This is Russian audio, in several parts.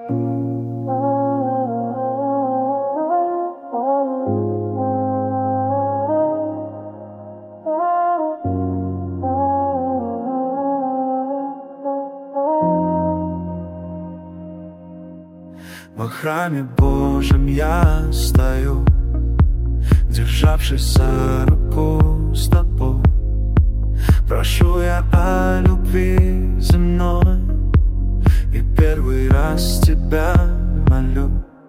Во храме Божьем я стою, державшись за руку с тобой. Прошу я о любви земной, и первый раз тебя молю.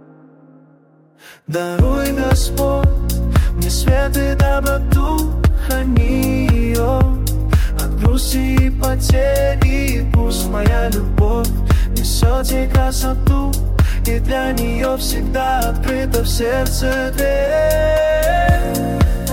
Даруй, Господь, мне свет и доброту, храни ее от грусти и потери. Пусть моя любовь несет ей красоту, и для нее всегда открыта в сердце дверь.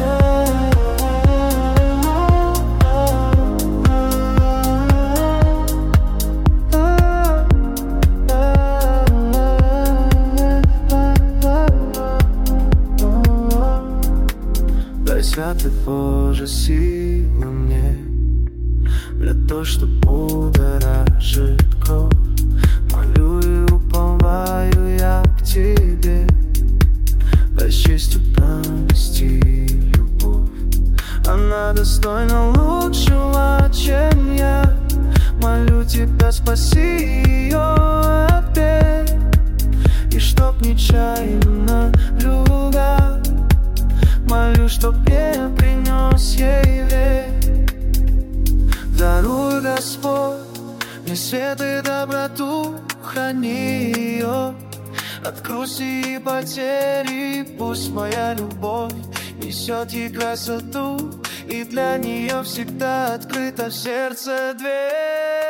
Дай, святый Боже, силы мне для того, что будоражит кровь. Молю и уповаю я к тебе, дай с честью пронести любовь. Она достойна лучшего, чем я. Молю тебя, спаси ее опять, и чтоб нечаянно друга. Молю, чтоб я принес ей верь. Даруй, Господь, мне свет и доброту, храни ее от грусти и потери. Пусть моя любовь несет ей красоту, и для нее всегда открыта в сердце дверь.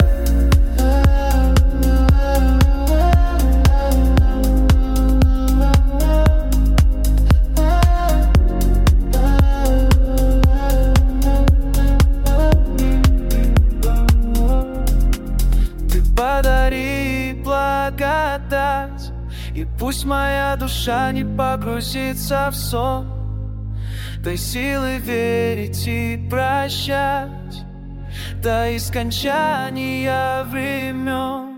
Подари благодать, и пусть моя душа не погрузится в сон. Дай силы верить и прощать до искончания времен.